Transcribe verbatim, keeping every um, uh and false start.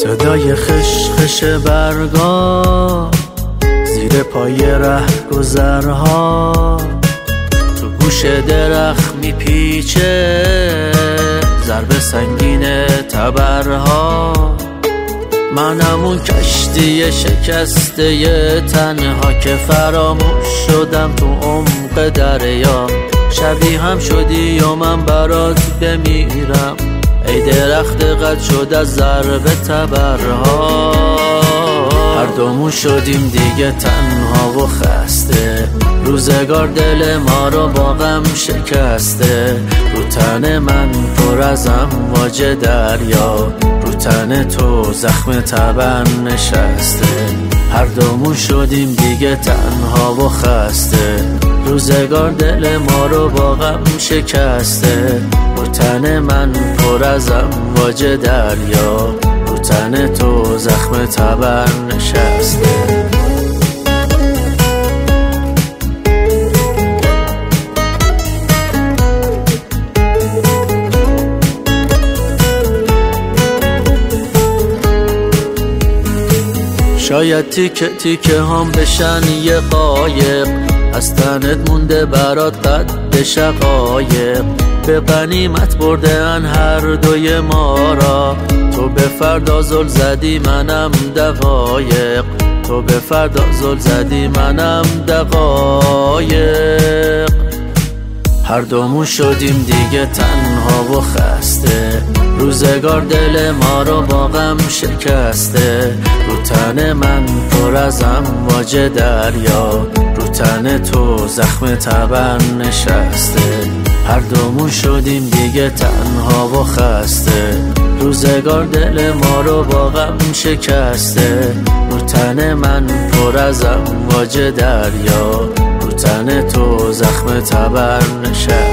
صدای خشخش برگا زیر پای رهگذرها، تو گوش درخت میپیچه ضربه سنگین تبرها. منم اون کشتی شکسته تنها که فراموش شدم تو عمق دریا. شبیه هم شدی و من برات بمیرم، ای درخت قد شد از ضربه تبرها. هر دومون شدیم دیگه تنها و خسته، روزگار دل ما رو با غم شکسته. رو تن من پر از امواج دریا، رو تن تو زخم تبر نشسته. هر دومون شدیم دیگه تنها و خسته، روزگار دل ما رو با غم شکسته. رو تن من پر از امواج دریا، رو تن تو زخم تبر نشسته. شاید تیکه تیکه هم بشن یه قایق، از تنت مونده برات قد شقایق. به غنیمت برده ان هر دوی ما را، تو به فردا زل زدی منم دقایق. تو به فردا زل زدی منم دقایق. هر دومون شدیم دیگه تنها و خسته، روزگار دل ما رو با غم شکسته. رو تن من پر از امواج دریا، رو تن تو زخم تبر نشسته. هر دومون شدیم دیگه تنها و خسته، روزگار دل ما رو با غم شکسته. رو تن من پر از امواج دریا، رو تن تو زخم تبر نشسته.